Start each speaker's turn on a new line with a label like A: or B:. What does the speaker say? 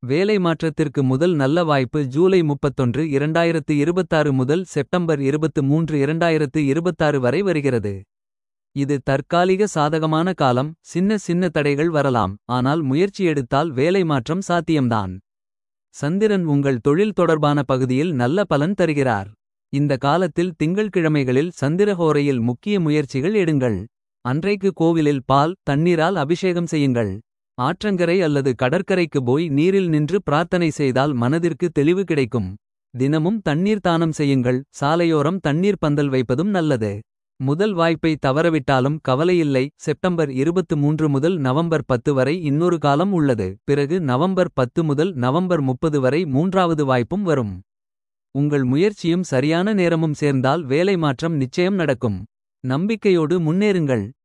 A: வேலை மாற்றத்திற்கு முதல் நல்ல வாய்ப்பு ஜூலை 31 2026 முதல் செப்டம்பர் 23 2026 வரை வருகிறது. இது தற்காலிக சாதகமான காலம். சின்ன சின்ன தடைகள் வரலாம், ஆனால் முயற்சி எடுத்தால் வேலை மாற்றம் சாத்தியம்தான். சந்திரன் உங்கள் தொழில் தொடர்பான பகுதியில் நல்ல பலன் தருகிறார். இந்த காலத்தில் திங்கள்கிழமைகளில் சந்திரஹோரையில் முக்கிய முயற்சிகள் எடுங்கள். அன்றைக்கு கோவிலில் பால் தண்ணீரால் அபிஷேகம் செய்யுங்கள். ஆற்றங்கரை அல்லது கடற்கரைக்கு போய் நீரில் நின்று பிரார்த்தனை செய்தால் மனதிற்கு தெளிவு கிடைக்கும். தினமும் தண்ணீர் தானம் செய்யுங்கள். சாலையோரம் தண்ணீர் பந்தல் வைப்பதும் நல்லது. முதல் வாய்ப்பை தவறவிட்டாலும் கவலையில்லை. செப்டம்பர் 23 முதல் நவம்பர் 10 வரை இன்னொரு காலம் உள்ளது. பிறகு நவம்பர் 10 முதல் நவம்பர் 30 வரை மூன்றாவது வாய்ப்பும் வரும். உங்கள் முயற்சியும் சரியான நேரமும் சேர்ந்தால் வேலை மாற்றம் நிச்சயம் நடக்கும். நம்பிக்கையோடு முன்னேறுங்கள்.